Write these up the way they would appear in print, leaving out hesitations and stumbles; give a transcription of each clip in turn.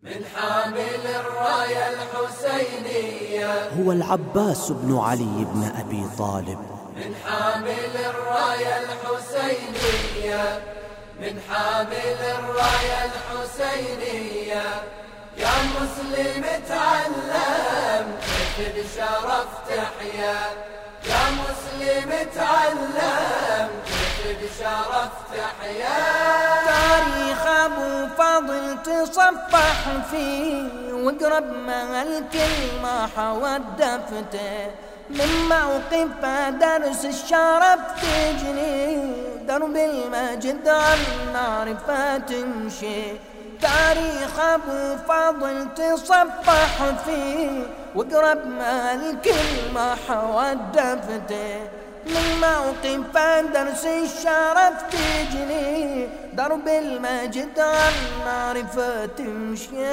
من حامل الراية الحسينية هو العباس بن علي بن أبي طالب. من حامل الراية الحسينية من حامل الراية الحسينية يا مسلم تعلم كيف بشرف تحيا يا مسلم تعلم كيف بشرف تحيا تاريخ أبو فاضل تصفح فيه واقرب ما الكلمة حودفته من موقف درس الشرف تجني درب المجد عن معرفة تمشي تاريخ أبو فاضل تصفح فيه واقرب ما الكلمة حودفته من موقف درس الشرف تجني درب المجد عن معرفة تمشي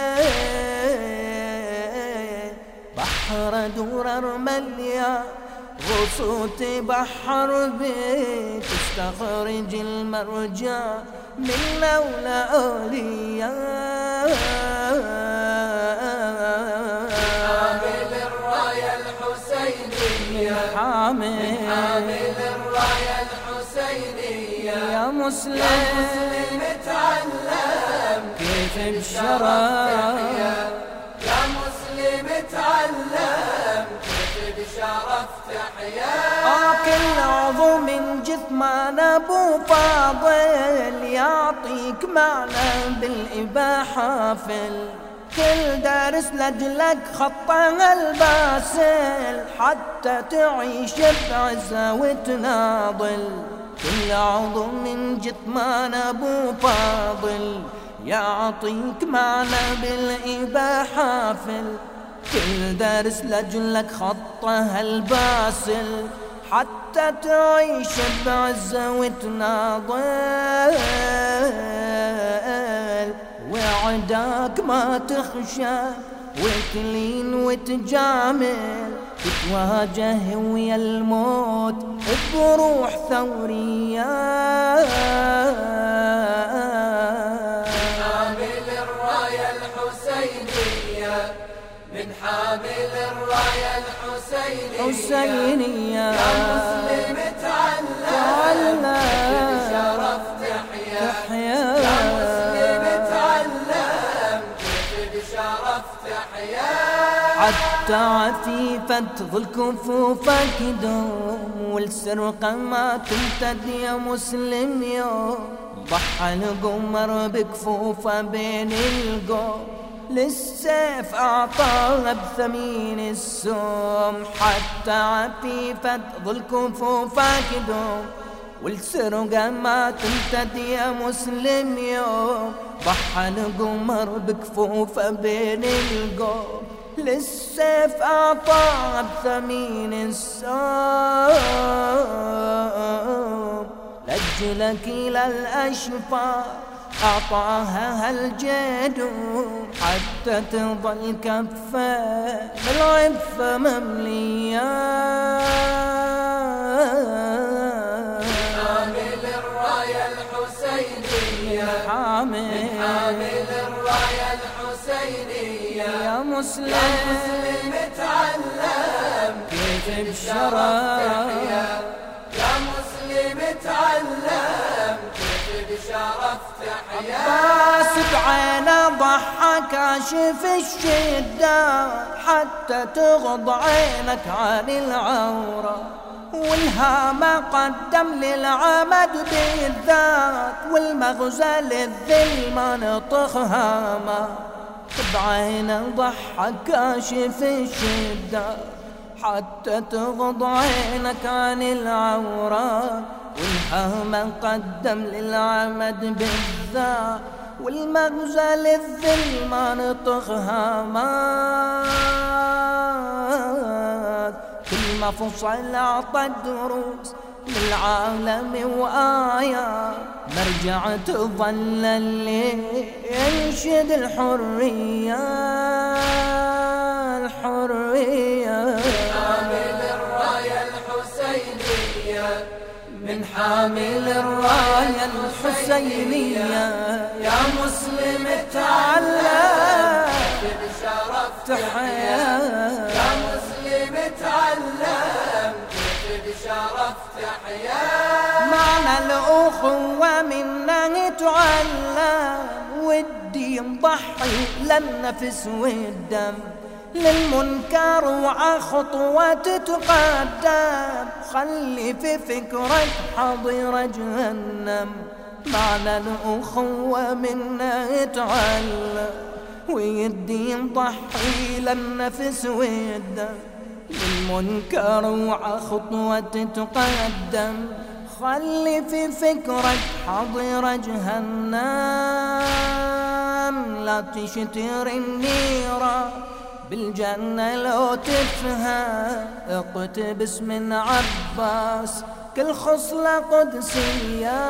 بحر درر مليا غصوت بحر بيك تستخرج المرجع من أولى أولياء حامل الراية الحسينية حامل الراية الحسينية يا مسلم تعلم كيف بشرف يا مسلم تعلم كيف بشرف تحيا كل عضو من جثمان أبو فاضل يعطيك معنى بالإباحة كل دارس لجلك خطها الباسل حتى تعيش بعزة وتناضل كل عضو من جثمان أبو فاضل يعطيك معنى بالإباحة كل درس لجلك خطها الباسل حتى تعيش بعزة وتناضل وعداك ما تخشى وتلين وتجامل تتواجه ويا الموت بروح ثورية حامل الراية الحسينية من حامل الراية الحسينية يا مسلم تعلم بشرف تحيا يا مسلم تعلم كيف بشرف تحيا حتى عفيفة ظل كفوفك دوم والسرقة ما تمتد يا مسلم يوم ضحى القمر بكفوفه بين القوم للسيف أعطاه بثمين السوم حتى عفيفة ظل كفوفك دوم والسرقة ما تمتد يا مسلم يوم ضحى القمر بكفوفه بين القوم للسيف أعطاه بثمين السوم لجلك إلى الأشفار أعطاها هالجدوم حتى تظل كفة بالعفة مملية حامل الراية الحسينية حامل الراية الحسينية يا مسلم تعلم كيف بشرف يا مسلم تعلم كيف بشرف تحيا عباس بعينه ضحى كاشف الشدة حتى تغض عينك عن العورة والهامة قدم للعمد بالذات والمغزى للذل ما نطخ هامة بعينه ضحى كاشف الشدة حتى تغض عينك عن العورة والهامة قدم للعمد بالذات والمغزى للذل ما نطخ هامات كل ما فصل أعطى الدروس للعالم وآيات مرجع تظل اللي ينشد الحرية حامل الراية الحسينية من حامل الراية الحسينية يا مسلم تعلم تحيا. معنى الأخوة منه تعلم، والدين ضحي للنفس والدم، للمنكر وعخطوة تتقدم، خلي في فكرك حضر جهنم. معنى الأخوة منه تعلم، والدين ضحي للنفس والدم، للمنكر وعخطوة تتقدم، خلي في فكرك حضر جهنم. لا تشتري النيرة بالجنة لو تفهم، اقتبس من عباس كل خصلة قدسية.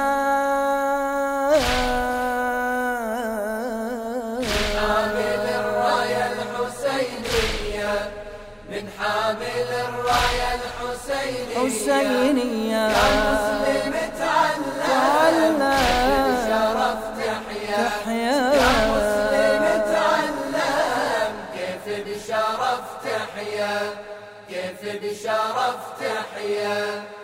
حامل الراية الحسينية، من حامل الراية الحسينية، يا مسلم تعلم بشرف تحيا. يا مسلم تعلم كيف بشرف تحيا، كيف بشرف تحيا.